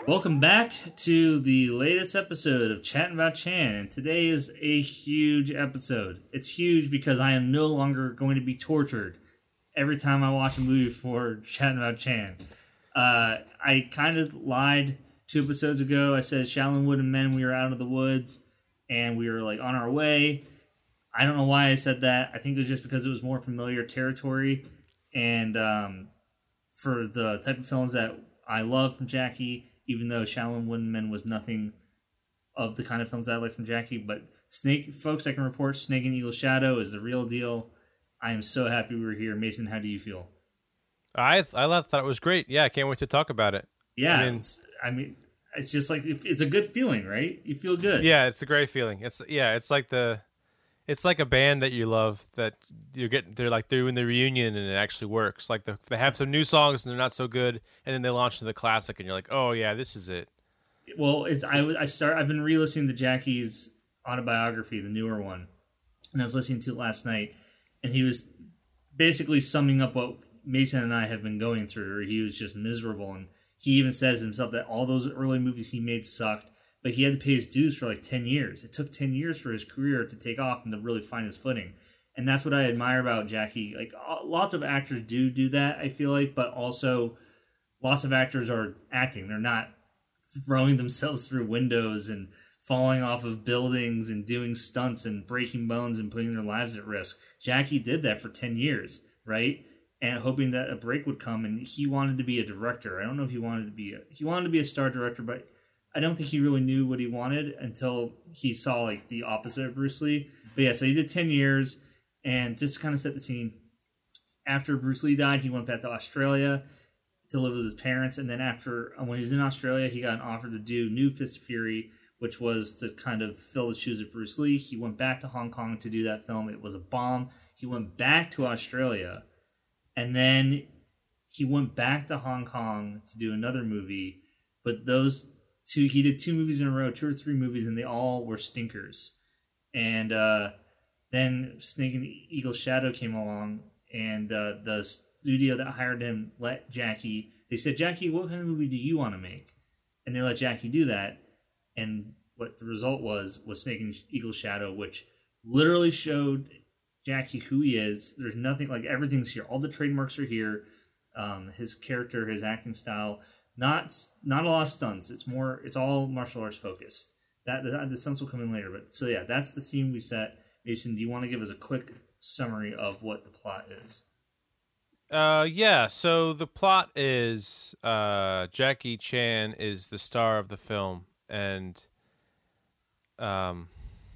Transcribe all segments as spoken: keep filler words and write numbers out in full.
Welcome back to the latest episode of Chatting About Chan, and today is a huge episode. It's huge because I am no longer going to be tortured every time I watch a movie for Chatting About Chan. Uh, I kind of lied two episodes ago. I said Shaolin Wood and Men, we were out of the woods, and we were like on our way. I don't know why I said that. I think it was just because it was more familiar territory, and um, for the type of films that I love from Jackie, even though Shaolin Wood and Men was nothing of the kind of films that I like from Jackie. But Snake, folks, I can report Snake and Eagle Shadow is the real deal. I am so happy we were here. Mason, how do you feel? I I thought it was great. Yeah, I can't wait to talk about it. Yeah, I mean, it's, I mean, it's just like, it's a good feeling, right? You feel good. Yeah, it's a great feeling. It's yeah, it's like the, it's like a band that you love that you get. They're like doing the reunion and it actually works. Like the, they have some new songs and they're not so good, and then they launch into the classic and you're like, oh yeah, this is it. Well, it's I I start I've been re-listening to Jackie's autobiography, the newer one, and I was listening to it last night, and he was basically summing up what Mason and I have been going through. Or he was just miserable, and he even says himself that all those early movies he made sucked, but he had to pay his dues for like ten years. It took ten years for his career to take off and to really find his footing. And that's what I admire about Jackie. Like, lots of actors do do that, I feel like, but also lots of actors are acting. They're not throwing themselves through windows and falling off of buildings and doing stunts and breaking bones and putting their lives at risk. Jackie did that for ten years, right? And hoping that a break would come, and he wanted to be a director. I don't know if he wanted to be a, he wanted to be a star director, but I don't think he really knew what he wanted until he saw like the opposite of Bruce Lee. But yeah, so he did ten years, and just to kind of set the scene, after Bruce Lee died, he went back to Australia to live with his parents, and then after, when he was in Australia, he got an offer to do New Fist of Fury, which was to kind of fill the shoes of Bruce Lee. He went back to Hong Kong to do that film. It was a bomb. He went back to Australia, and then he went back to Hong Kong to do another movie, but those two, he did two movies in a row, two or three movies, and they all were stinkers. And uh, then Snake and Eagle Shadow came along, and uh, the studio that hired him let Jackie, they said, Jackie, what kind of movie do you want to make? And they let Jackie do that. And what the result was, was Snake and Eagle Shadow, which literally showed Jackie who he is. There's nothing, like, everything's here. All the trademarks are here. Um, his character, his acting style, not not a lot of stunts. It's more, it's all martial arts focused. That the, the stunts will come in later. But so yeah, that's the scene we set. Mason, do you want to give us a quick summary of what the plot is? Uh, yeah. So the plot is uh, Jackie Chan is the star of the film, and um,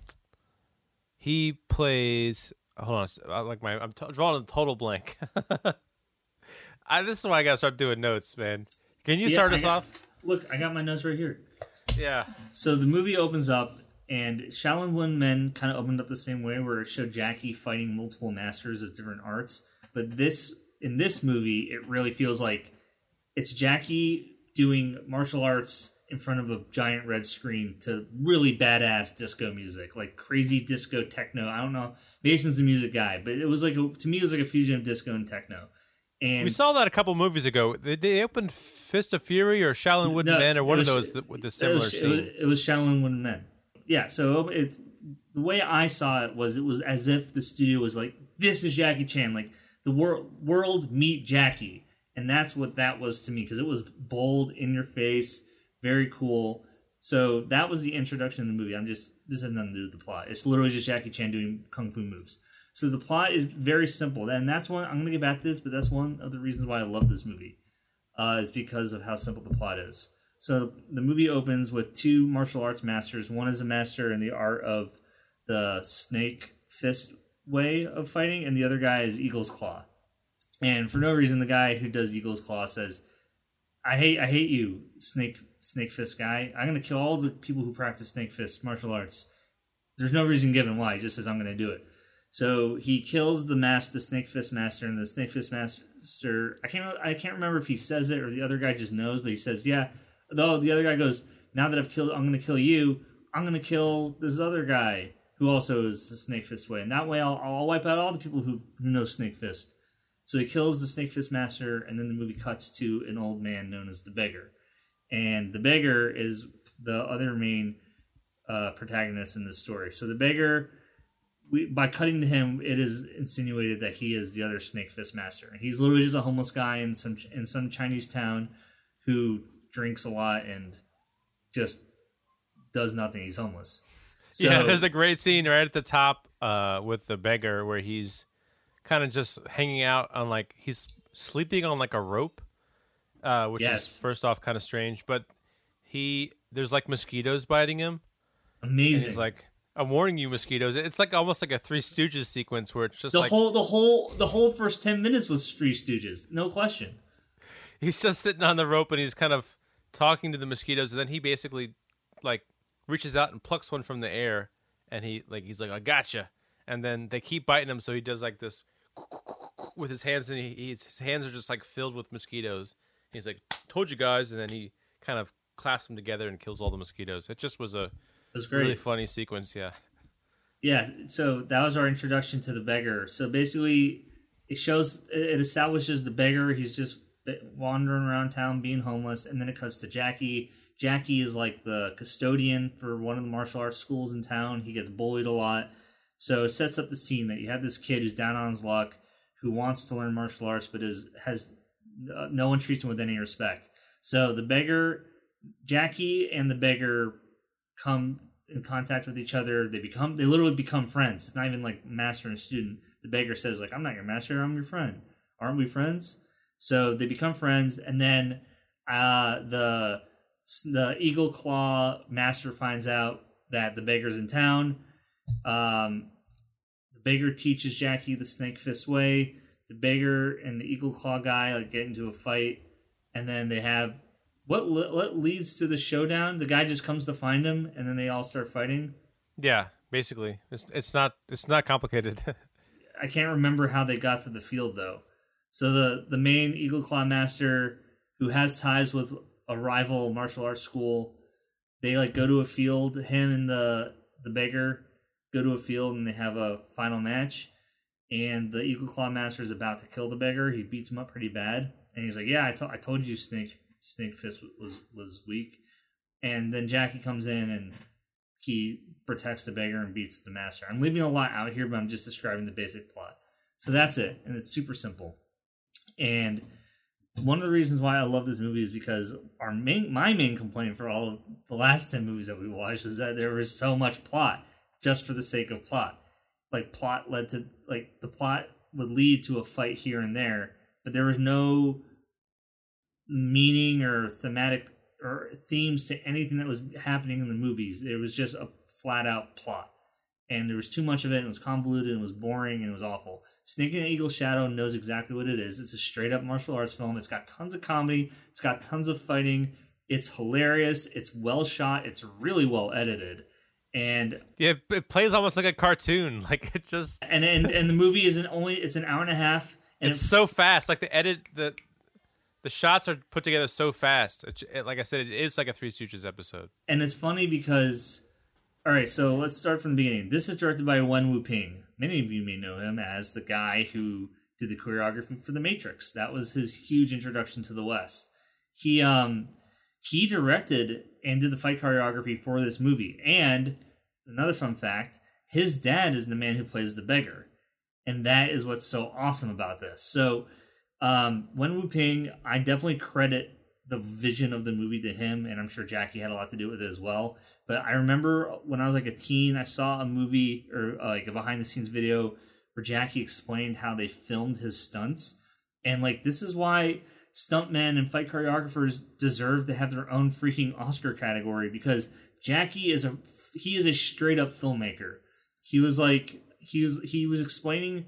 he plays. Hold on, I like my I'm t- drawing a total blank. I, this is why I gotta start doing notes, man. Can you See, start I us got, off? Look, I got my notes right here. Yeah. So the movie opens up, and Shaolin Wood Men kind of opened up the same way, where it showed Jackie fighting multiple masters of different arts. But this, in this movie, it really feels like it's Jackie doing martial arts in front of a giant red screen to really badass disco music, like crazy disco techno. I don't know. Mason's a music guy, but it was like a, to me, it was like a fusion of disco and techno. And we saw that a couple movies ago. They, they opened Fist of Fury or Shaolin Wood no, Men or one was, of those that, with the similar it was, scene. It was, it was Shaolin Wood Men. Yeah, so it's the way I saw it was it was as if the studio was like, this is Jackie Chan, like the wor- world meet Jackie. And that's what that was to me, because it was bold, in your face, very cool. So that was the introduction to the movie. I'm just, this has nothing to do with the plot. It's literally just Jackie Chan doing kung fu moves. So the plot is very simple, and that's one, I'm going to get back to this, but that's one of the reasons why I love this movie, uh, is because of how simple the plot is. So the movie opens with two martial arts masters. One is a master in the art of the snake fist way of fighting, and the other guy is Eagle's Claw. And for no reason, the guy who does Eagle's Claw says, I hate I hate you, snake snake fist guy. I'm going to kill all the people who practice snake fist martial arts. There's no reason given why. He just says, I'm going to do it. So he kills the mas- the Snake Fist Master, and the Snake Fist Master, I can't I can't remember if he says it or the other guy just knows, but he says, yeah. Though the other guy goes, now that I've killed, I'm going to kill you, I'm going to kill this other guy who also is the Snake Fist way. And that way I'll, I'll wipe out all the people who who know Snake Fist. So he kills the Snake Fist Master, and then the movie cuts to an old man known as the Beggar. and the beggar is the other main uh, protagonist in this story. So the beggar, we, by cutting to him, it is insinuated that he is the other Snake Fist master. He's literally just a homeless guy in some in some Chinese town who drinks a lot and just does nothing. He's homeless. So, yeah, there's a great scene right at the top uh, with the beggar where he's kind of just hanging out on like he's sleeping on like a rope, uh, which yes. is first off kind of strange. But he there's like mosquitoes biting him. Amazing. And he's like, I'm warning you, mosquitoes. It's like almost like a Three Stooges sequence where it's just the like whole the whole the whole first ten minutes was Three Stooges, no question. He's just sitting on the rope and he's kind of talking to the mosquitoes, and then he basically like reaches out and plucks one from the air, and he like he's like, I gotcha. And then they keep biting him, so he does like this with his hands, and he, his hands are just like filled with mosquitoes. He's like, told you guys, and then he kind of clasps them together and kills all the mosquitoes. It just was a it was great. Really funny sequence, yeah. Yeah, so that was our introduction to the beggar. So basically, it shows, it establishes the beggar. He's just wandering around town being homeless, and then it cuts to Jackie. Jackie is like the custodian for one of the martial arts schools in town. He gets bullied a lot. So it sets up the scene that you have this kid who's down on his luck, who wants to learn martial arts, but is has uh, no one treats him with any respect. So the beggar, Jackie and the beggar come in contact with each other. They become, they literally become friends. It's not even like master and student. The beggar says like, I'm not your master, I'm your friend. Aren't we friends? So they become friends, and then uh, the the Eagle Claw master finds out that the beggar's in town. Um, the beggar teaches Jackie the Snake Fist way. The beggar and the Eagle Claw guy like get into a fight, and then they have what what leads to the showdown. The guy just comes to find him, and then they all start fighting. Yeah, basically, it's it's not it's not complicated. I can't remember how they got to the field though. So the the main Eagle Claw master, who has ties with a rival martial arts school, they like go to a field. Him and the the beggar go to a field, and they have a final match. And the Eagle Claw master is about to kill the beggar. He beats him up pretty bad, and he's like, "Yeah, I, to- I told you, Snake Snake Fist was was weak." And then Jackie comes in and he protects the beggar and beats the master. I'm leaving a lot out here, but I'm just describing the basic plot. So that's it, and it's super simple. And one of the reasons why I love this movie is because our main, my main complaint for all of the last ten movies that we watched is that there was so much plot just for the sake of plot. Like plot led to, like the plot would lead to a fight here and there, but there was no meaning or thematic or themes to anything that was happening in the movies. It was just a flat out plot. And there was too much of it, and it was convoluted, and it was boring, and it was awful. Snake and Eagle Shadow knows exactly what it is. It's a straight-up martial arts film. It's got tons of comedy. It's got tons of fighting. It's hilarious. It's well shot. It's really well edited. And yeah, it plays almost like a cartoon. Like it just and and, and the movie isn't only it's an hour and a half. And it's, it's so fast. Like the edit, the the shots are put together so fast. It, it, like I said, it is like a Three Stooges episode. And it's funny because. All right, so let's start from the beginning. This is directed by Wen Wuping. Many of you may know him as the guy who did the choreography for The Matrix. That was his huge introduction to the West. He um he directed and did the fight choreography for this movie. And another fun fact, his dad is the man who plays the beggar. And that is what's so awesome about this. So um, Wen Wuping, I definitely credit the vision of the movie to him, and I'm sure Jackie had a lot to do with it as well. But I remember when I was like a teen, I saw a movie or uh, like a behind the scenes video where Jackie explained how they filmed his stunts. And like, this is why stuntmen and fight choreographers deserve to have their own freaking Oscar category, because Jackie is a, he is a straight up filmmaker. He was like, he was, he was explaining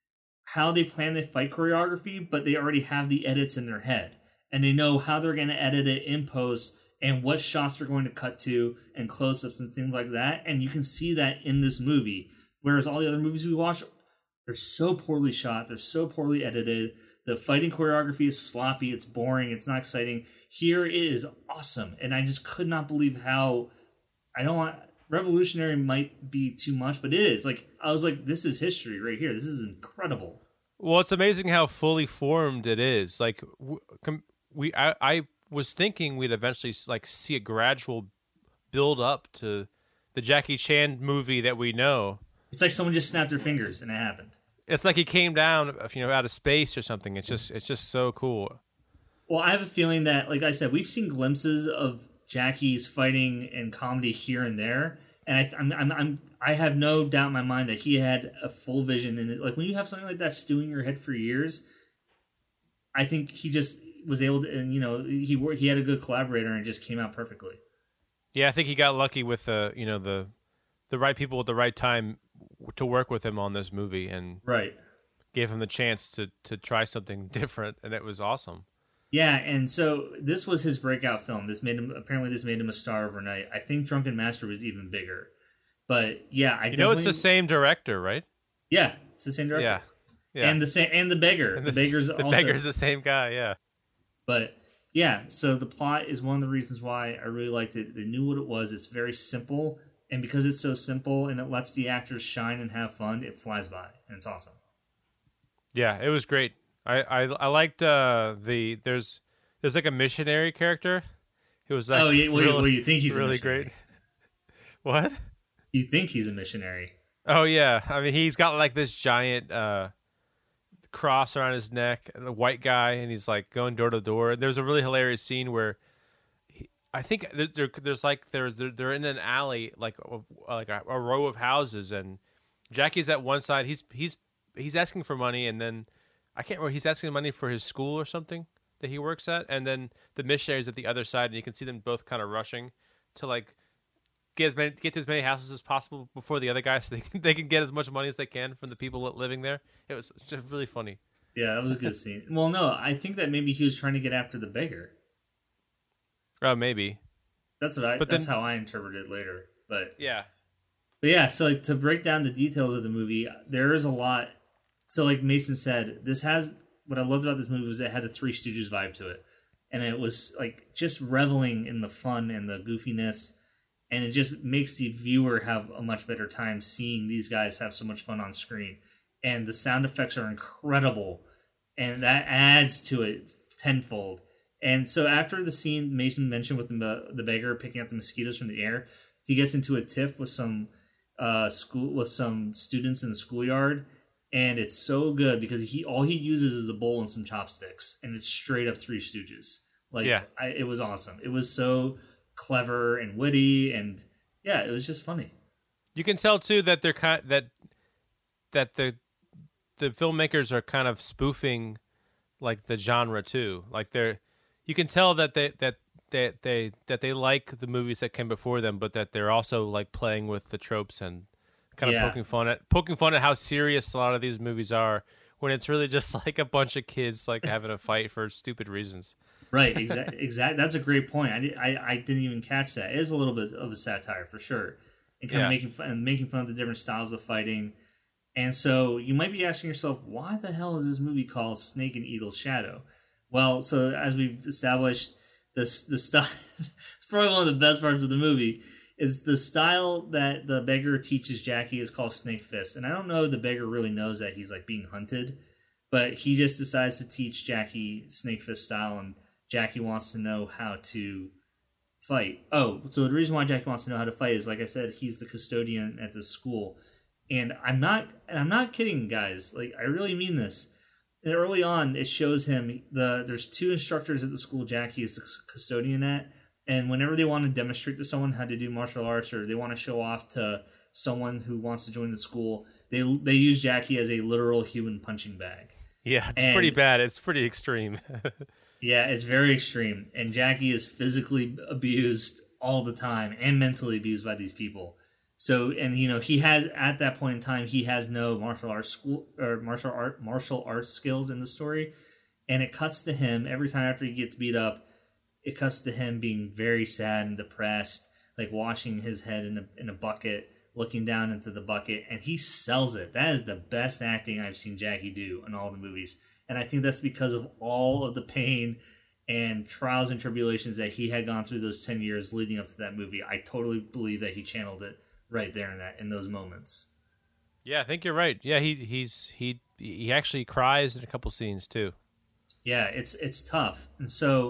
how they plan the fight choreography, but they already have the edits in their head. And they know how they're going to edit it in post and what shots they're going to cut to and close-ups and things like that. And you can see that in this movie. Whereas all the other movies we watch, they're so poorly shot. They're so poorly edited. The fighting choreography is sloppy. It's boring. It's not exciting. Here it is awesome. And I just could not believe how... I don't want... Revolutionary might be too much, but it is. Like, I was like, this is history right here. This is incredible. Well, it's amazing how fully formed it is. Like, com- we I, I was thinking we'd eventually like see a gradual build up to the Jackie Chan movie that we know. It's like someone just snapped their fingers and it happened. It's like he came down, you know, out of space or something. It's just, it's just so cool. Well, I have a feeling that, like I said, we've seen glimpses of Jackie's fighting and comedy here and there, and I, I'm, I'm, I'm, I have no doubt in my mind that he had a full vision. And like when you have something like that stewing in your head for years, I think he just was able to, and you know, he he had a good collaborator and it just came out perfectly. Yeah, I think he got lucky with the, you know, the, the right people at the right time to work with him on this movie, and right gave him the chance to to try something different, and it was awesome. Yeah, and so this was his breakout film. This made him apparently this made him a star overnight. I think Drunken Master was even bigger, but yeah, I you know it's the same director, right? Yeah, it's the same director. Yeah, yeah, and the same and the beggar. And the, the beggar's the also, beggar's the same guy. Yeah, but yeah, so the plot is one of the reasons why I really liked it. They knew what it was. It's very simple, and because it's so simple and it lets the actors shine and have fun, it flies by, and it's awesome. Yeah, it was great. I, I, I liked uh, the there's there's like a missionary character. It was like oh yeah, well, really, well you think he's really a missionary. great. What? You think he's a missionary? Oh yeah, I mean he's got like this giant uh, cross around his neck, and a white guy, and he's like going door to door. There's a really hilarious scene where he, I think there, there's like there's they're, they're in an alley, like like a, a row of houses, and Jackie's at one side. He's he's he's asking for money, and then I can't remember. He's asking money for his school or something that he works at, and then the missionaries at the other side, and you can see them both kind of rushing to like get as many get to as many houses as possible before the other guy, so they can, they can get as much money as they can from the people living there. It was just really funny. Yeah, that was a good scene. Well, no, I think that maybe he was trying to get after the beggar. Oh, uh, maybe. That's what I. But that's then, how I interpreted it later. But yeah, but yeah. So like, to break down the details of the movie, there is a lot. So like Mason said, this has what I loved about this movie was it had a Three Stooges vibe to it, and it was like just reveling in the fun and the goofiness, and it just makes the viewer have a much better time seeing these guys have so much fun on screen, and the sound effects are incredible, and that adds to it tenfold. And so after the scene Mason mentioned with the the beggar picking up the mosquitoes from the air, he gets into a tiff with some uh, school with some students in the schoolyard. And it's so good because he all he uses is a bowl and some chopsticks, and it's straight up Three Stooges. Like, yeah. I, it was awesome. It was so clever and witty, and yeah, it was just funny. You can tell too that they're kind that that the the filmmakers are kind of spoofing like the genre too. Like they're you can tell that they that they, they that they like the movies that came before them, but that they're also like playing with the tropes and kind of yeah. poking fun at poking fun at how serious a lot of these movies are when it's really just like a bunch of kids like having a fight for stupid reasons. Right, exactly. Exact. That's a great point. I, did, I I didn't even catch that. It is a little bit of a satire for sure, and kind yeah. of making fun and making fun of the different styles of fighting. And so you might be asking yourself, why the hell is this movie called Snake and Eagle's Shadow? Well, so as we've established, this the style. It's probably one of the best parts of the movie. Is the style that the beggar teaches Jackie is called Snake Fist. And I don't know if the beggar really knows that he's like being hunted, but he just decides to teach Jackie Snake Fist style, and Jackie wants to know how to fight. Oh, so the reason why Jackie wants to know how to fight is, like I said, he's the custodian at the school. And I'm not and I'm not kidding, guys. Like, I really mean this. And early on, it shows him the there's two instructors at the school Jackie is the custodian at. And whenever they want to demonstrate to someone how to do martial arts, or they want to show off to someone who wants to join the school, they they use Jackie as a literal human punching bag. Yeah, it's and, pretty bad. It's pretty extreme. Yeah, it's very extreme. And Jackie is physically abused all the time and mentally abused by these people. So, and you know, he has at that point in time, he has no martial arts school or martial art martial arts skills in the story, and it cuts to him every time after he gets beat up. It cuts to him being very sad and depressed, like washing his head in a in a bucket, looking down into the bucket, and he sells it. That is the best acting I've seen Jackie do in all the movies, and I think that's because of all of the pain and trials and tribulations that he had gone through those ten years leading up to that movie. I totally believe that he channeled it right there in that in those moments. Yeah, I think you're right. Yeah, he he's he he actually cries in a couple scenes too. Yeah, it's it's tough, and so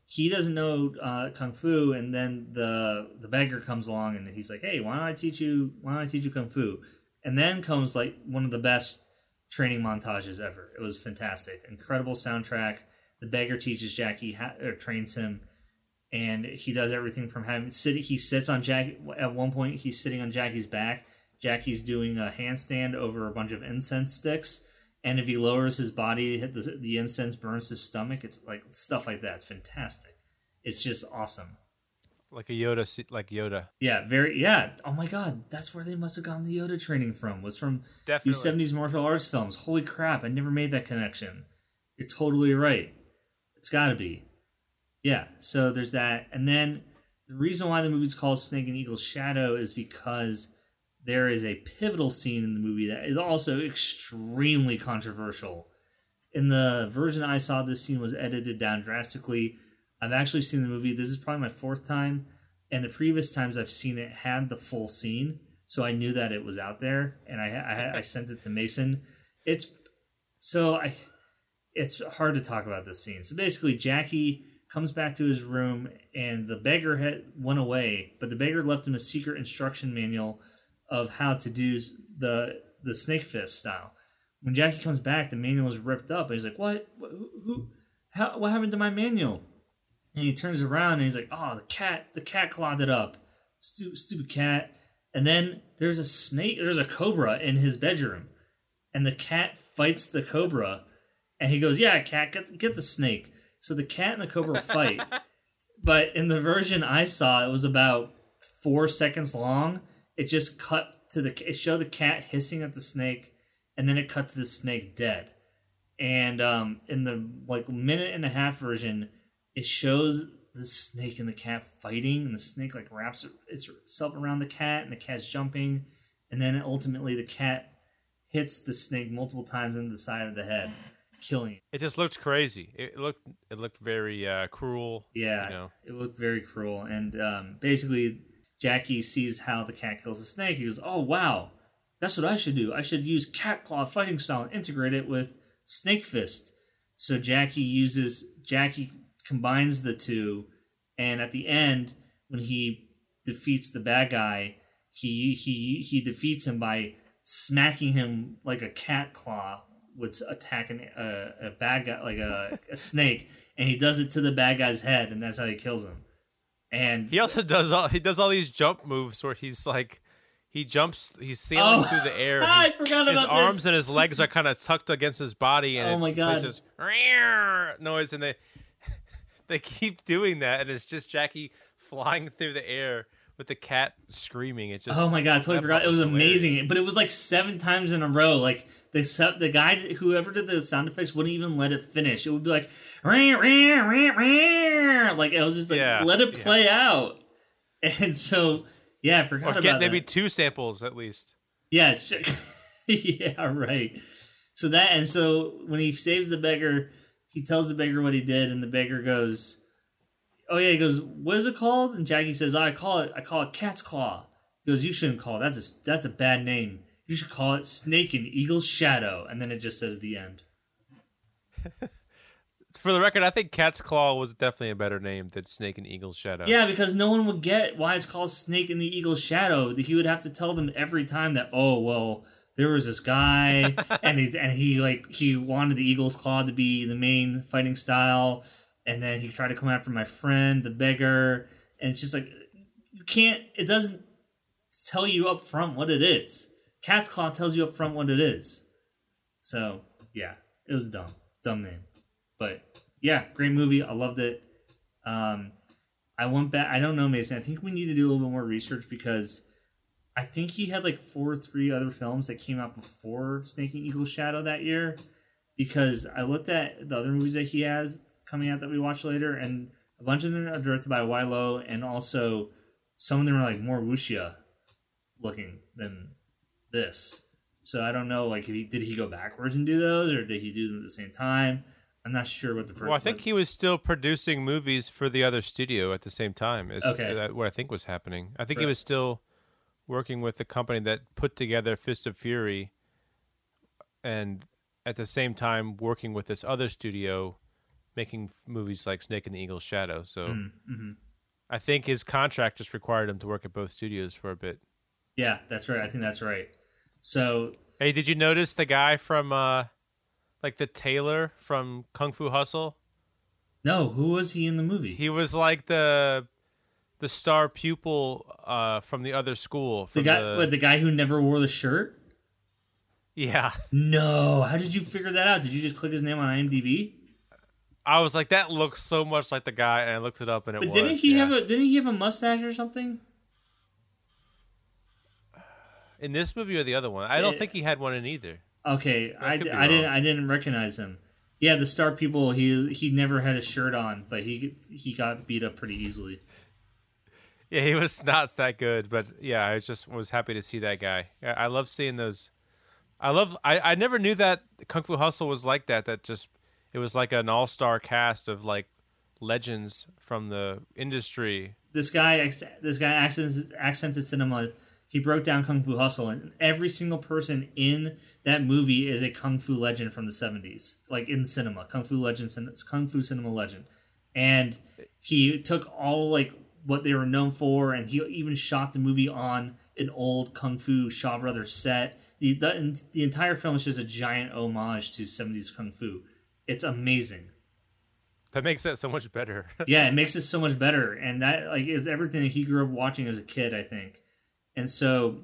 he doesn't know uh, kung fu, and then the the beggar comes along and he's like, "Hey, why don't I teach you? Why don't I teach you kung fu?" And then comes like one of the best training montages ever. It was fantastic, incredible soundtrack. The beggar teaches Jackie ha- or trains him, and he does everything from having sit. He sits on Jackie. At one point, he's sitting on Jackie's back. Jackie's doing a handstand over a bunch of incense sticks. And if he lowers his body, the, the incense burns his stomach. It's like stuff like that. It's fantastic. It's just awesome. Like a Yoda, like Yoda. Yeah, very. Yeah. Oh my God, that's where they must have gotten the Yoda training from. Was from Definitely. These seventies martial arts films. Holy crap! I never made that connection. You're totally right. It's got to be. Yeah. So there's that, and then the reason why the movie's called Snake and Eagle's Shadow is because there is a pivotal scene in the movie that is also extremely controversial. In the version I saw, this scene was edited down drastically. I've actually seen the movie. This is probably my fourth time. And the previous times I've seen it had the full scene. So I knew that it was out there. And I I, I sent it to Mason. It's so I it's hard to talk about this scene. So basically, Jackie comes back to his room and the beggar had went away. But the beggar left him a secret instruction manual of how to do the the snake fist style. When Jackie comes back, the manual is ripped up, and he's like, "What? Who? who how, what happened to my manual?" And he turns around and he's like, "Oh, the cat! The cat clawed it up. Stupid, stupid cat!" And then there's a snake. There's a cobra in his bedroom, and the cat fights the cobra, and he goes, "Yeah, cat, get get the snake." So the cat and the cobra fight, but in the version I saw, it was about four seconds long. It just cut to the, it showed the cat hissing at the snake, and then it cut to the snake dead. And um, in the like minute and a half version, it shows the snake and the cat fighting, and the snake like wraps itself around the cat, and the cat's jumping, and then ultimately the cat hits the snake multiple times in the side of the head, killing it. It just looked crazy. It looked it looked very uh, cruel. Yeah, you know? It looked very cruel, and um, basically Jackie sees how the cat kills the snake. He goes, "Oh, wow, that's what I should do. I should use cat claw fighting style and integrate it with snake fist." So Jackie uses, Jackie combines the two, and at the end, when he defeats the bad guy, he he he defeats him by smacking him like a cat claw would attack an, a, a bad guy, like a, a snake, and he does it to the bad guy's head, and that's how he kills him. And he also does all he does all these jump moves where he's like he jumps he's sailing oh, through the air. And I forgot his about arms this. and his legs are kind of tucked against his body, and oh my god, this noise, and they they keep doing that, and it's just Jackie flying through the air with the cat screaming. It just oh my god, I totally forgot. It was hilarious. Amazing, but it was like seven times in a row. Like the the guy, whoever did the sound effects, wouldn't even let it finish. It would be like, rah, rah, rah, rah. Like it was just like, yeah, let it play yeah. out. And so, yeah, I forgot or about get that. Maybe two samples at least. Yeah, yeah, right. So that, and so when he saves the beggar, he tells the beggar what he did, and the beggar goes, "Oh yeah," he goes, "What is it called?" And Jackie says, oh, "I call it, I call it cat's claw." He goes, "You shouldn't call it. That's a, that's a bad name. You should call it Snake and Eagle's Shadow." And then it just says the end. For the record, I think Cat's Claw was definitely a better name than Snake and Eagle's Shadow. Yeah, because no one would get why it's called Snake and the Eagle's Shadow. He would have to tell them every time that, oh, well, there was this guy, and he, and he like he wanted the Eagle's Claw to be the main fighting style, and then he tried to come after my friend, the beggar, and it's just like, you can't, it doesn't tell you up front what it is. Cat's Claw tells you up front what it is. So, yeah, it was dumb. Dumb name. But, yeah, great movie. I loved it. Um, I went back. I don't know, Mason. I think we need to do a little bit more research because I think he had like four or three other films that came out before Snake and Eagle's Shadow that year. Because I looked at the other movies that he has coming out that we watched later, and a bunch of them are directed by Weilo, and also some of them are like more wuxia looking than this. So I don't know, like, if he, did he go backwards and do those, or did he do them at the same time? I'm not sure what the. Per- well, I think he was still producing movies for the other studio at the same time. Is okay. That what I think was happening. I think right. he was still working with the company that put together Fist of Fury, and at the same time working with this other studio, making movies like Snake and the Eagle's Shadow. So Mm-hmm. I think his contract just required him to work at both studios for a bit. Yeah, that's right. I think that's right. So, hey, did you notice the guy from, uh, like the tailor from Kung Fu Hustle? no, who was he in the movie? He was like the the star pupil uh, from the other school. the From guy, the, what, the guy who never wore the shirt. yeah. No, how did you figure that out? Did you just click his name on IMDb? I was like, that looks so much like the guy, and I looked it up, and it But was. didn't he yeah. have a didn't he have a mustache or something? In this movie or the other one? I don't It- think he had one in either. Okay, I, could be I didn't wrong. I didn't recognize him. Yeah, the star people. He he never had a shirt on, but he he got beat up pretty easily. Yeah, he was not that good, but yeah, I just was happy to see that guy. I I love seeing those. I love. I, I never knew that Kung Fu Hustle was like that. That just it was like an all star cast of like legends from the industry. This guy ex- this guy accented, accented cinema. He broke down Kung Fu Hustle, and every single person in that movie is a Kung Fu legend from the seventies, like in cinema, Kung Fu legend, Kung Fu cinema legend. And he took all like what they were known for, and he even shot the movie on an old Kung Fu Shaw Brothers set. The, the the entire film is just a giant homage to seventies Kung Fu. It's amazing. That makes it so much better. Yeah, it makes it so much better, and that like is everything that he grew up watching as a kid, I think. And so,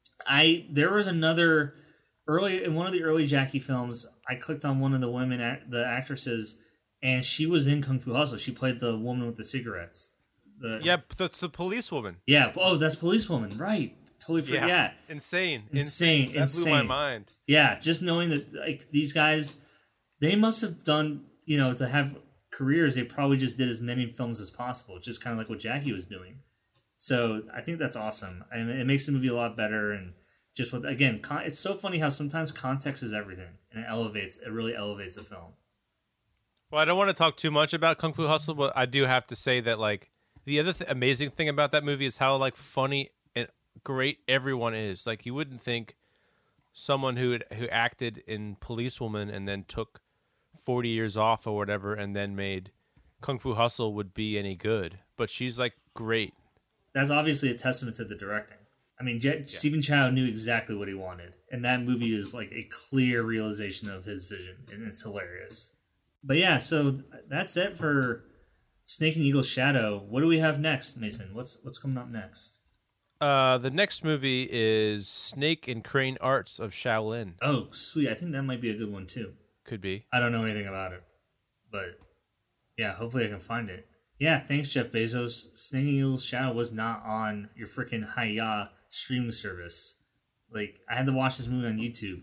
I there was another early in one of the early Jackie films. I clicked on one of the women, act, the actresses, and she was in Kung Fu Hustle. She played the woman with the cigarettes. The, yeah, that's the policewoman. yeah. Oh, that's Policewoman, right? Totally forgot. Yeah. Insane. Insane. That insane. blew my mind. Yeah, just knowing that like these guys, they must have done you know to have careers. They probably just did as many films as possible, just kind of like what Jackie was doing. So I think that's awesome, and it makes the movie a lot better. And just with again, con- it's so funny how sometimes context is everything, and it elevates. It really elevates a film. Well, I don't want to talk too much about Kung Fu Hustle, but I do have to say that like the other th- amazing thing about that movie is how like funny and great everyone is. Like you wouldn't think someone who had, who acted in Policewoman and then took forty years off or whatever and then made Kung Fu Hustle would be any good, but she's like great. That's obviously a testament to the directing. I mean, Je- yeah. Stephen Chow knew exactly what he wanted, and that movie is like a clear realization of his vision, and it's hilarious. But yeah, so that's it for Snake and Eagle's Shadow. What do we have next, Mason? What's what's coming up next? Uh, the next movie is Snake and Crane Arts of Shaolin. Oh, sweet! I think that might be a good one too. Could be. I don't know anything about it, but yeah, hopefully I can find it. Yeah, thanks, Jeff Bezos. Snake and Eagle's Shadow was not on your freaking Hi-Ya streaming service. Like, I had to watch this movie on YouTube.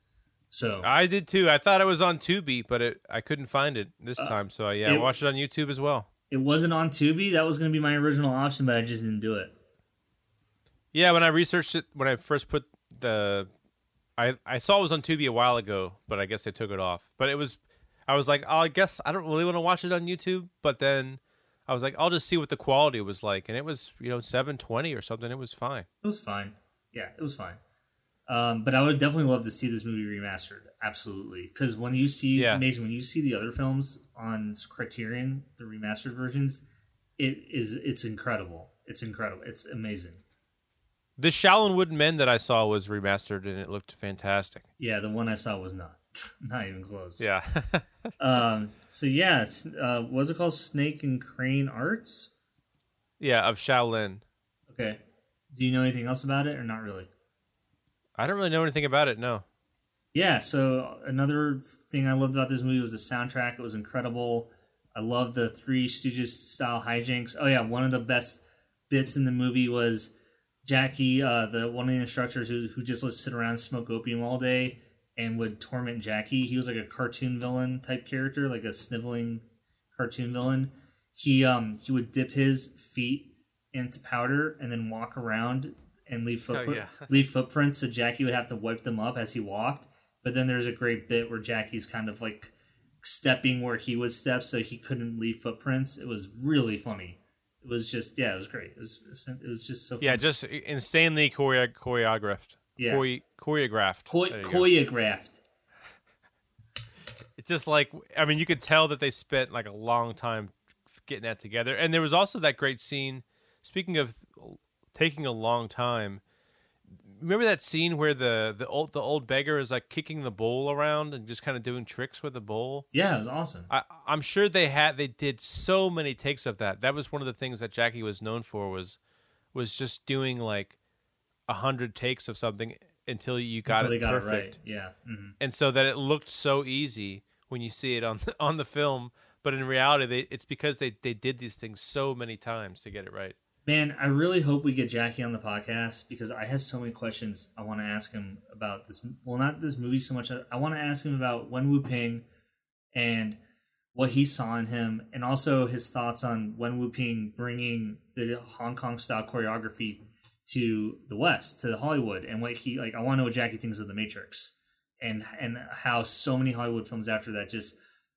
So I did too. I thought it was on Tubi, but it I couldn't find it this uh, time. So yeah, it, I watched it on YouTube as well. It wasn't on Tubi. That was going to be my original option, but I just didn't do it. Yeah, when I researched it, when I first put the, I I saw it was on Tubi a while ago, but I guess they took it off. But it was, I was like, oh, I guess I don't really want to watch it on YouTube. But then I was like, I'll just see what the quality was like, and it was you know seven twenty or something. It was fine. It was fine. Yeah, it was fine. Um, but I would definitely love to see this movie remastered. Absolutely, because when you see, yeah. amazing when you see the other films on Criterion, the remastered versions, it is it's incredible. It's incredible. It's amazing. The Shaolin Wooden Men that I saw was remastered, and it looked fantastic. Yeah, the one I saw was not. Not even close. Yeah. um. So yeah, it's, uh, what's it called? Snake and Crane Arts. Yeah, of Shaolin. Okay. Do you know anything else about it, or not really? I don't really know anything about it. No. Yeah. So another thing I loved about this movie was the soundtrack. It was incredible. I loved the Three Stooges style hijinks. Oh yeah, one of the best bits in the movie was Jackie, uh, the one of the instructors who who just would sit around and smoke opium all day and would torment Jackie. He was like a cartoon villain type character, like a sniveling cartoon villain. He um he would dip his feet into powder and then walk around and leave footprint, oh, yeah. leave footprints, so Jackie would have to wipe them up as he walked. But then there's a great bit where Jackie's kind of like stepping where he would step, so he couldn't leave footprints. It was really funny. It was just yeah, it was great. It was it was just so funny. Yeah, just insanely choreo- choreographed. Yeah, Chore- choreographed. Co- There you choreographed. It's just like, I mean, you could tell that they spent like a long time getting that together. And there was also that great scene. Speaking of taking a long time, remember that scene where the the old the old beggar is like kicking the bowl around and just kind of doing tricks with the bowl? Yeah, it was awesome. I, I'm sure they had they did so many takes of that. That was one of the things that Jackie was known for was was just doing like a hundred takes of something until you got Until it they got perfect. it right. Yeah. Mm-hmm. And so that it looked so easy when you see it on the, on the film, but in reality, they, it's because they, they did these things so many times to get it right. Man, I really hope we get Jackie on the podcast because I have so many questions I want to ask him about this. Well, not this movie so much. I want to ask him about Wen Wu Ping and what he saw in him, and also his thoughts on Wen Wu Ping bringing the Hong Kong style choreography to the West, to Hollywood, and what he like. I want to know what Jackie thinks of The Matrix, and and how so many Hollywood films after that just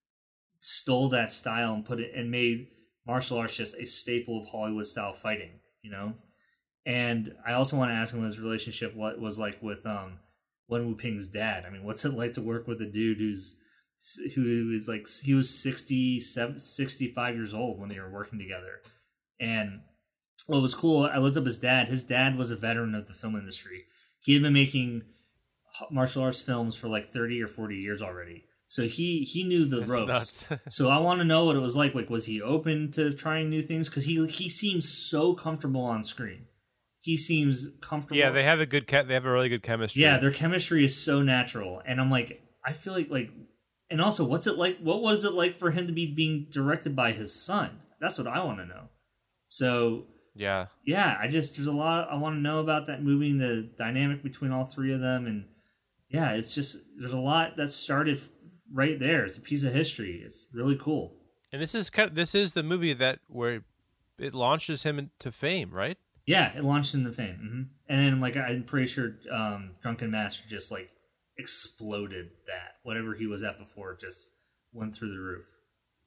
stole that style and put it and made martial arts just a staple of Hollywood style fighting, you know. And I also want to ask him what his relationship what was like with um Wen Wu Ping's dad. I mean, what's it like to work with a dude who's who is like he was sixty-seven, sixty-five years old when they were working together. And what was cool, I looked up his dad. His dad was a veteran of the film industry. He had been making martial arts films for like thirty or forty years already. So he he knew the That's ropes. nuts. So I want to know what it was like. Like, was he open to trying new things? Because he he seems so comfortable on screen. He seems comfortable. Yeah, they have a good ke- they have a really good chemistry. Yeah, their chemistry is so natural, and I'm like, I feel like like, and also, what's it like? What was it like for him to be being directed by his son? That's what I want to know. So yeah, yeah, I just there's a lot I want to know about that movie and the dynamic between all three of them, and yeah, it's just there's a lot that started right there. It's a piece of history. It's really cool. and this is kind of, this is the movie that where it launches him into fame, right? Yeah, it launched into fame, mm-hmm. And then like I'm pretty sure um, Drunken Master just like exploded that. Whatever he was at before just went through the roof.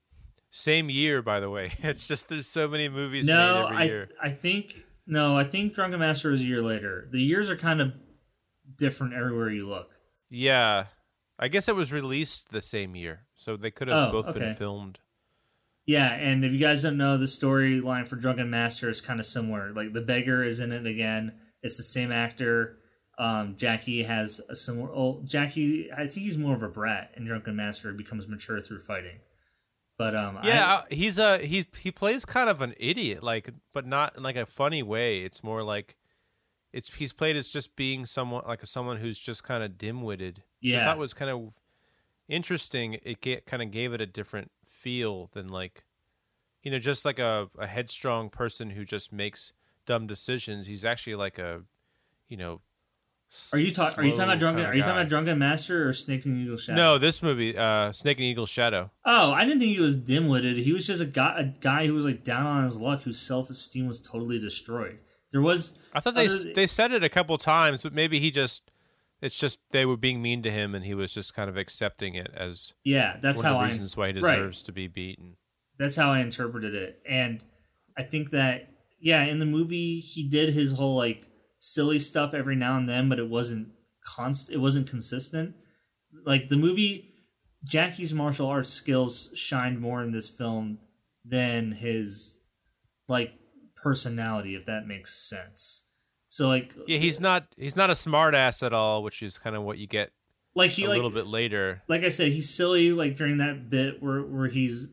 Same year, by the way. It's just there's so many movies No, made every I year. I think no, I think Drunken Master was a year later. The years are kind of different everywhere you look. Yeah, I guess it was released the same year, so they could have Oh, both okay. been filmed. Yeah, and if you guys don't know, the storyline for Drunken Master is kind of similar. Like the beggar is in it again. It's the same actor. Um, Jackie has a similar. Oh, Jackie, I think he's more of a brat in Drunken Master. He becomes mature through fighting. But um, Yeah, I, he's a he he plays kind of an idiot, like, but not in like a funny way. It's more like it's he's played as just being someone like someone who's just kind of dim-witted. Yeah. I thought was kind of interesting. It get, kind of gave it a different feel than like, you know, just like a, a headstrong person who just makes dumb decisions. He's actually like a, you know. Are you talking? Are you talking about Drunken? kinda Are you talking guy. about Drunken Master or Snake and Eagle Shadow? No, this movie, uh, Snake and Eagle's Shadow. Oh, I didn't think he was dim-witted. He was just a guy, a guy who was like down on his luck, whose self-esteem was totally destroyed. There was. I thought they other- they said it a couple times, but maybe he just. It's just they were being mean to him, and he was just kind of accepting it as Yeah, that's one how of the I. reasons why he right. deserves to be beaten. That's how I interpreted it. And I think that, yeah, in the movie, he did his whole, like, silly stuff every now and then, but it wasn't const- it wasn't consistent. Like, the movie, Jackie's martial arts skills shined more in this film than his, like, personality, if that makes sense. So, like... Yeah, he's not he's not a smart ass at all, which is kind of what you get like he a like, little bit later. Like I said, he's silly, like, during that bit where, where he's...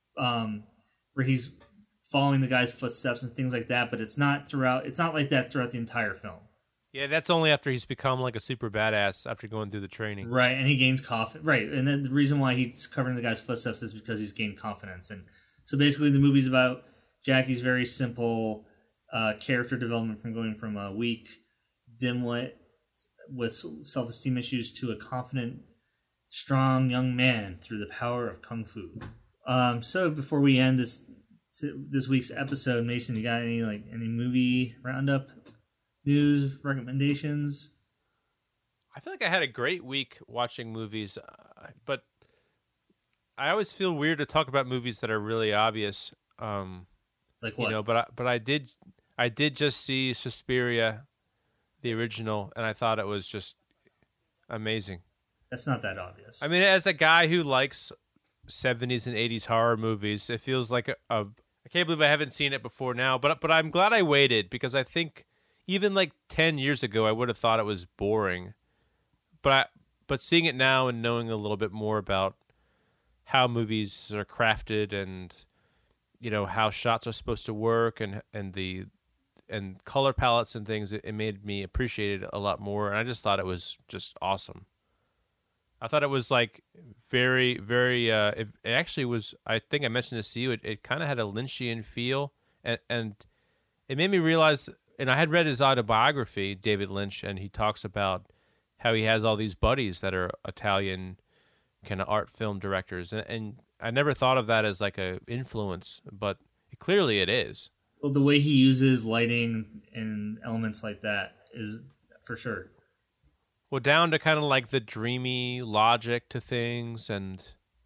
um where he's following the guy's footsteps and things like that, but it's not throughout it's not like that throughout the entire film. Yeah, that's only after he's become like a super badass after going through the training. Right, and he gains confidence. Right, and then the reason why he's covering the guy's footsteps is because he's gained confidence. And so basically the movie's about Jackie's very simple uh, character development from going from a weak dimwit with self-esteem issues to a confident, strong young man through the power of kung fu. Um, so before we end this this week's episode, Mason, you got any like any movie roundup, news, recommendations? I feel like I had a great week watching movies, uh, but I always feel weird to talk about movies that are really obvious. Um, Like what? you know, but I, but I did I did just see Suspiria, the original, and I thought it was just amazing. That's not that obvious. I mean, as a guy who likes seventies and eighties horror movies, it feels like a, a I can't believe I haven't seen it before now, but but I'm glad I waited because I think even like ten years ago I would have thought it was boring. But I, but seeing it now and knowing a little bit more about how movies are crafted and you know how shots are supposed to work and and the and color palettes and things, it, it made me appreciate it a lot more. And I just thought it was just awesome. I thought it was like very, very. Uh, it, it actually was. I think I mentioned this to you. It, it kind of had a Lynchian feel, and and it made me realize. And I had read his autobiography, David Lynch, and he talks about how he has all these buddies that are Italian kind of art film directors, and, and I never thought of that as like a influence, but clearly it is. Well, the way he uses lighting and elements like that is for sure. Well, down to kind of like the dreamy logic to things, and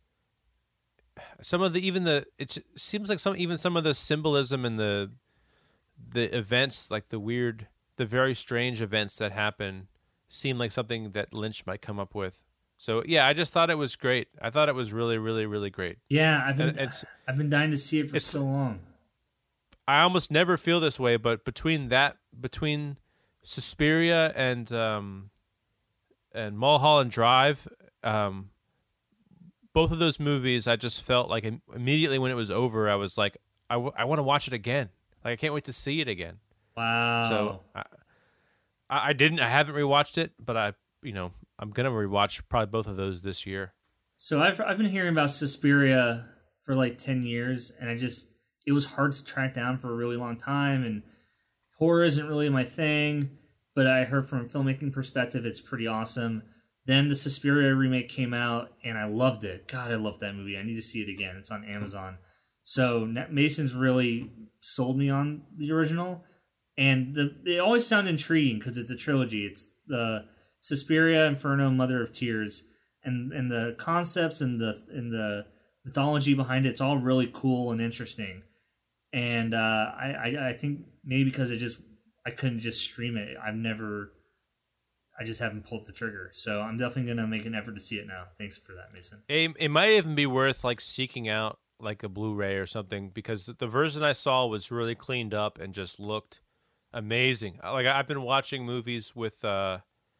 some of the even the it seems like some even some of the symbolism and the the events, like the weird, the very strange events that happen, seem like something that Lynch might come up with. So yeah, I just thought it was great. I thought it was really, really, really great. Yeah, I've been it's, I've been dying to see it for so long. I almost never feel this way, but between that, between Suspiria and um, and Mulholland Drive, um, both of those movies, I just felt like immediately when it was over, I was like, I, w- I want to watch it again. Like I can't wait to see it again. Wow. So I, I didn't, I haven't rewatched it, but I, you know, I'm gonna rewatch probably both of those this year. So I've I've been hearing about Suspiria for like ten years, and I just it was hard to track down for a really long time, and horror isn't really my thing. But I heard from a filmmaking perspective, it's pretty awesome. Then the Suspiria remake came out, and I loved it. God, I love that movie. I need to see it again. It's on Amazon. So Mason's really sold me on the original, and the they always sound intriguing because it's a trilogy. It's the Suspiria, Inferno, Mother of Tears, and and the concepts and the and the mythology behind it. It's all really cool and interesting. And uh, I, I I think maybe because it just I couldn't just stream it. I've never, I just haven't pulled the trigger. So I'm definitely gonna make an effort to see it now. Thanks for that, Mason. It, it might even be worth like seeking out like a Blu-ray or something, because the version I saw was really cleaned up and just looked amazing. Like I've been watching movies with, uh,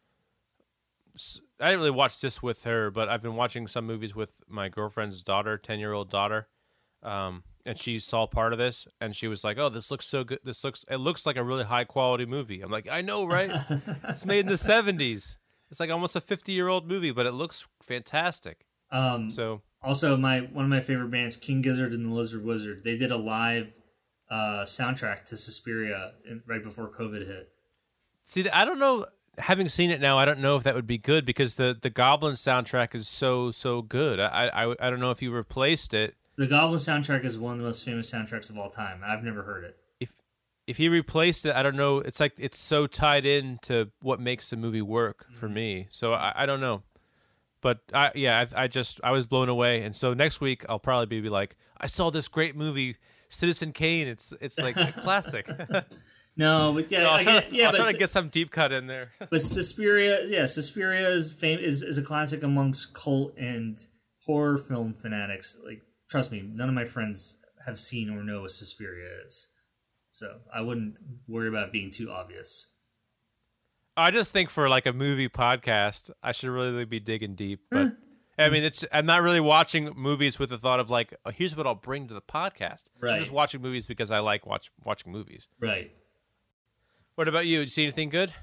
I didn't really watch this with her, but I've been watching some movies with my girlfriend's daughter, ten-year-old daughter. Um, and she saw part of this, and she was like, "Oh, this looks so good. This looks, it looks like a really high quality movie." I'm like, "I know, right? It's made in the seventies. It's like almost a fifty year old movie, but it looks fantastic." Um, so also, my one of my favorite bands, King Gizzard and the Lizard Wizard, they did a live uh, soundtrack to Suspiria in, right before COVID hit. See, I don't know. Having seen it now, I don't know if that would be good because the, the Goblin soundtrack is so so good. I, I I don't know if you replaced it. The Goblin soundtrack is one of the most famous soundtracks of all time. I've never heard it. If if he replaced it, I don't know. It's like it's so tied in to what makes the movie work for mm-hmm. me. So I, I don't know. But I yeah, I, I just I was blown away. And so next week I'll probably be like, I saw this great movie, Citizen Kane. It's it's like a classic. No, but yeah, no, I'll I try, get, yeah, I'll but try to get some deep cut in there. But Suspiria, yeah, Suspiria is fame is, is a classic amongst cult and horror film fanatics. Like, trust me, none of my friends have seen or know what Suspiria is, so I wouldn't worry about it being too obvious. I just think for like a movie podcast, I should really be digging deep. But I mean, it's I'm not really watching movies with the thought of like, oh, here's what I'll bring to the podcast. Right. I'm just watching movies because I like watch watching movies. Right. What about you? Did you see anything good?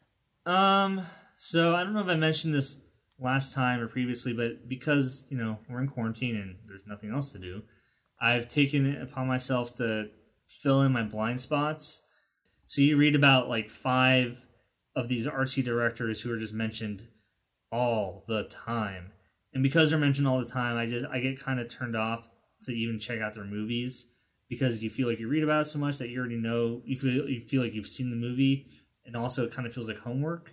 Um, so I don't know if I mentioned this last time or previously, but because, you know, we're in quarantine and there's nothing else to do, I've taken it upon myself to fill in my blind spots. So you read about like five of these artsy directors who are just mentioned all the time. And because they're mentioned all the time, I just I get kind of turned off to even check out their movies. Because you feel like you read about it so much that you already know, you feel you feel like you've seen the movie, and also it kind of feels like homework.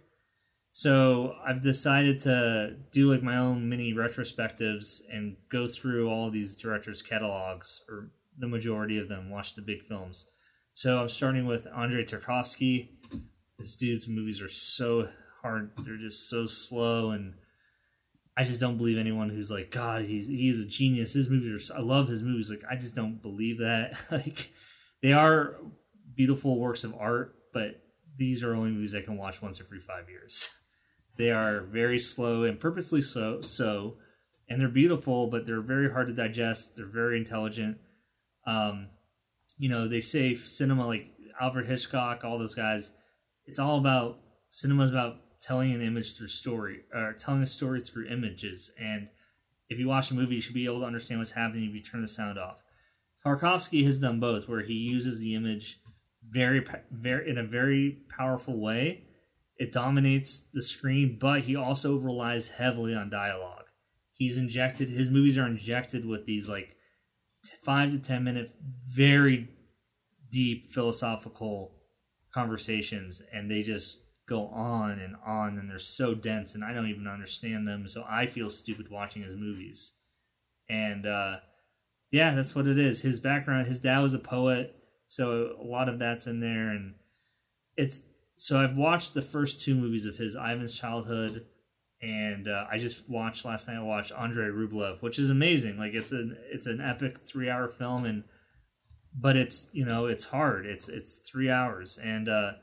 So I've decided to do like my own mini retrospectives and go through all of these directors' catalogs, or the majority of them, watch the big films. So I'm starting with Andrei Tarkovsky. This dude's movies are so hard; they're just so slow, and I just don't believe anyone who's like, God, he's he's a genius. His movies are, I love his movies. Like, I just don't believe that. Like, they are beautiful works of art, but these are only movies I can watch once every five years. They are very slow and purposely so, so, and they're beautiful, but they're very hard to digest. They're very intelligent. Um, you know, they say cinema, like Alfred Hitchcock, all those guys, it's all about, cinema is about telling an image through story, or telling a story through images. And if you watch a movie, you should be able to understand what's happening if you turn the sound off. Tarkovsky has done both, where he uses the image very, very in a very powerful way. It dominates the screen, but he also relies heavily on dialogue. He's injected, his movies are injected with these like five to ten minute, very deep philosophical conversations, and they just go on and on, and they're so dense, and I don't even understand them, so I feel stupid watching his movies. And uh, yeah, that's what it is. His background, his dad was a poet, so a lot of that's in there, and it's so I've watched the first two movies of his, Ivan's Childhood, and uh, I just watched last night. I watched Andrei Rublev, which is amazing. Like it's an it's an epic three hour film, and but it's you know it's hard. It's it's three hours, and uh,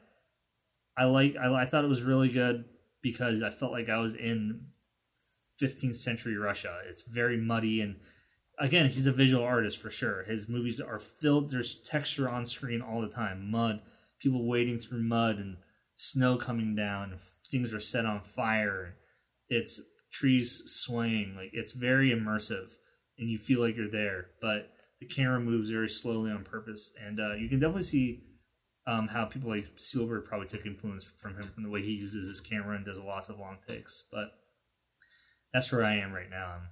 I like I, I thought it was really good because I felt like I was in fifteenth century Russia. It's very muddy, and again, he's a visual artist for sure. His movies are filled. There's texture on screen all the time. Mud, people wading through mud, and snow coming down. And things are set on fire. It's trees swaying. Like it's very immersive, and you feel like you're there. But the camera moves very slowly on purpose, and uh, you can definitely see um, how people like Spielberg probably took influence from him from the way he uses his camera and does lots of long takes. But that's where I am right now. I'm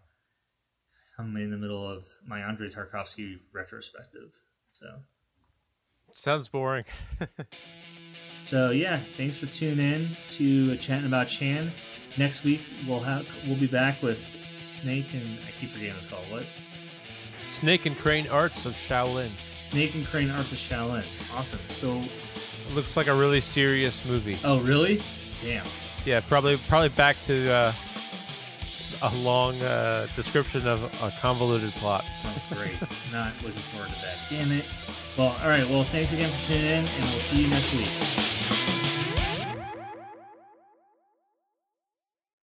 I'm in the middle of my Andrei Tarkovsky retrospective. So sounds boring. So yeah, thanks for tuning in to Chatting About Chan. Next week we'll have we'll be back with Snake and I keep forgetting what it's called. What? Snake and Crane Arts of Shaolin. Snake and Crane Arts of Shaolin. Awesome. So it looks like a really serious movie. Oh really? Damn. Yeah, probably probably back to uh, a long uh, description of a convoluted plot. Oh great. Not looking forward to that. Damn it. Well, all right. Well, thanks again for tuning in, and we'll see you next week.